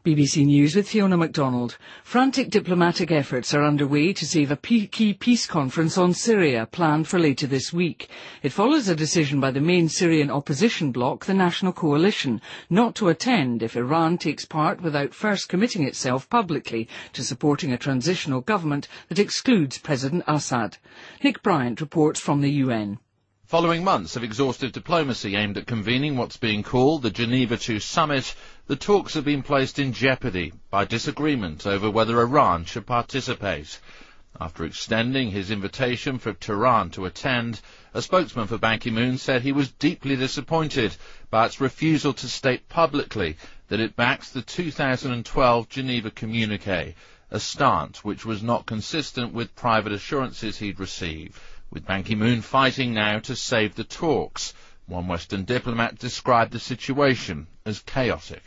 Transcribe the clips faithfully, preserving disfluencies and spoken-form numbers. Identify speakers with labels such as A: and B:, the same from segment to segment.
A: B B C News with Fiona MacDonald. Frantic diplomatic efforts are underway to save a key peace conference on Syria, planned for later this week. It follows a decision by the main Syrian opposition bloc, the National Coalition, not to attend if Iran takes part without first committing itself publicly to supporting a transitional government that excludes President Assad. Nick Bryant reports from the U N.
B: Following months of exhaustive diplomacy aimed at convening what's being called the Geneva two summit, the talks have been placed in jeopardy by disagreement over whether Iran should participate. After extending his invitation for Tehran to attend, a spokesman for Ban Ki-moon said he was deeply disappointed by its refusal to state publicly that it backs the two thousand twelve Geneva communique, a stance which was not consistent with private assurances he'd received. With Ban Ki-moon fighting now to save the talks, one Western diplomat described the situation as chaotic.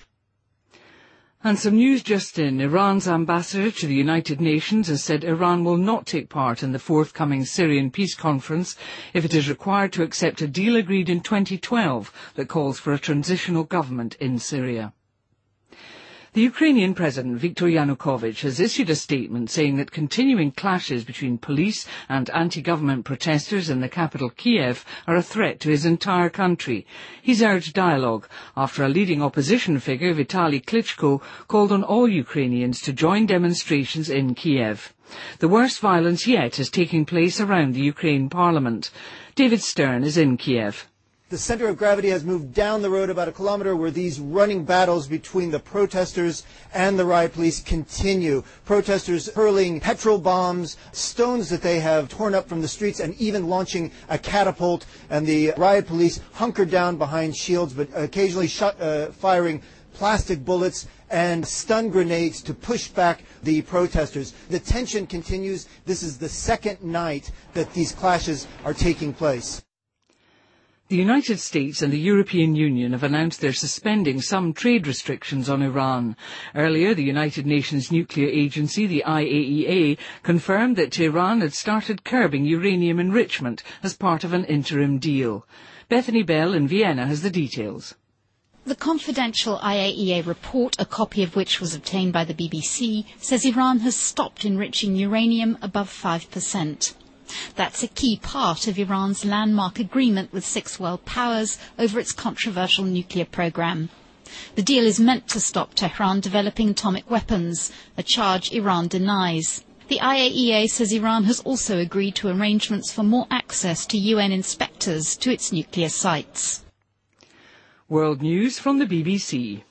A: And some news just in. Iran's ambassador to the United Nations has said Iran will not take part in the forthcoming Syrian peace conference if it is required to accept a deal agreed in twenty twelve that calls for a transitional government in Syria. The Ukrainian President Viktor Yanukovych has issued a statement saying that continuing clashes between police and anti-government protesters in the capital Kiev are a threat to his entire country. He's urged dialogue after a leading opposition figure, Vitaly Klitschko, called on all Ukrainians to join demonstrations in Kiev. The worst violence yet is taking place around the Ukraine Parliament. David Stern is in Kiev.
C: The center of gravity has moved down the road about a kilometer where these running battles between the protesters and the riot police continue. Protesters hurling petrol bombs, stones that they have torn up from the streets, and even launching a catapult. And the riot police hunkered down behind shields, but occasionally shot, uh, firing plastic bullets and stun grenades to push back the protesters. The tension continues. This is the second night that these clashes are taking place.
A: The United States and the European Union have announced they're suspending some trade restrictions on Iran. Earlier, the United Nations Nuclear Agency, the I A E A, confirmed that Tehran had started curbing uranium enrichment as part of an interim deal. Bethany Bell in Vienna has the details.
D: The confidential I A E A report, a copy of which was obtained by the B B C, says Iran has stopped enriching uranium above five percent. That's a key part of Iran's landmark agreement with six world powers over its controversial nuclear program. The deal is meant to stop Tehran developing atomic weapons, a charge Iran denies. The I A E A says Iran has also agreed to arrangements for more access to U N inspectors to its nuclear sites.
A: World News from the B B C.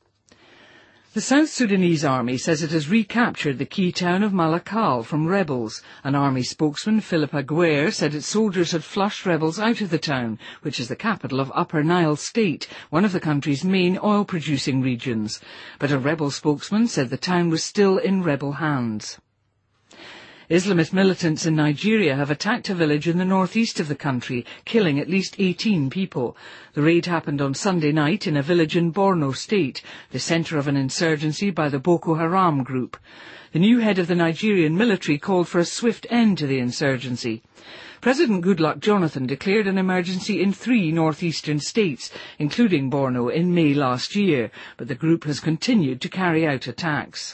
A: The South Sudanese army says it has recaptured the key town of Malakal from rebels. An army spokesman, Philip Aguirre, said its soldiers had flushed rebels out of the town, which is the capital of Upper Nile State, one of the country's main oil-producing regions. But a rebel spokesman said the town was still in rebel hands. Islamist militants in Nigeria have attacked a village in the northeast of the country, killing at least eighteen people. The raid happened on Sunday night in a village in Borno State, the centre of an insurgency by the Boko Haram group. The new head of the Nigerian military called for a swift end to the insurgency. President Goodluck Jonathan declared an emergency in three northeastern states, including Borno, in May last year, but the group has continued to carry out attacks.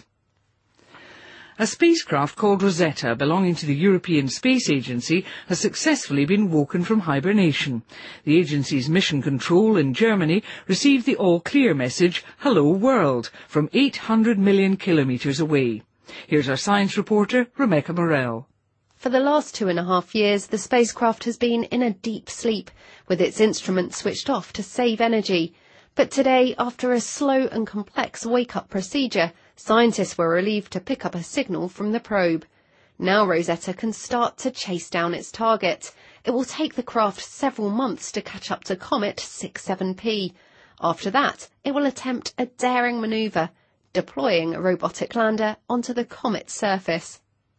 A: A spacecraft called Rosetta, belonging to the European Space Agency, has successfully been woken from hibernation. The agency's mission control in Germany received the all-clear message, "Hello World," from eight hundred million kilometres away. Here's our science reporter, Rebecca Morell.
E: For the last two and a half years, the spacecraft has been in a deep sleep, with its instruments switched off to save energy. But today, after a slow and complex wake-up procedure, scientists were relieved to pick up a signal from the probe. Now Rosetta can start to chase down its target. It will take the craft several months to catch up to Comet six seven P. After that, it will attempt a daring manoeuvre, deploying a robotic lander onto the comet's surface.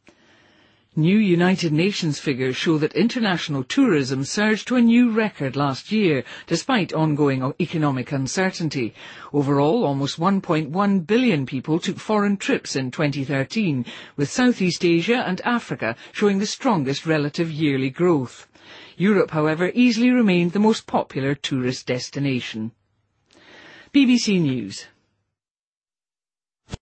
A: New United Nations figures show that international tourism surged to a new record last year, despite ongoing economic uncertainty. Overall, almost one point one billion people took foreign trips in twenty thirteen, with Southeast Asia and Africa showing the strongest relative yearly growth. Europe, however, easily remained the most popular tourist destination. B B C News.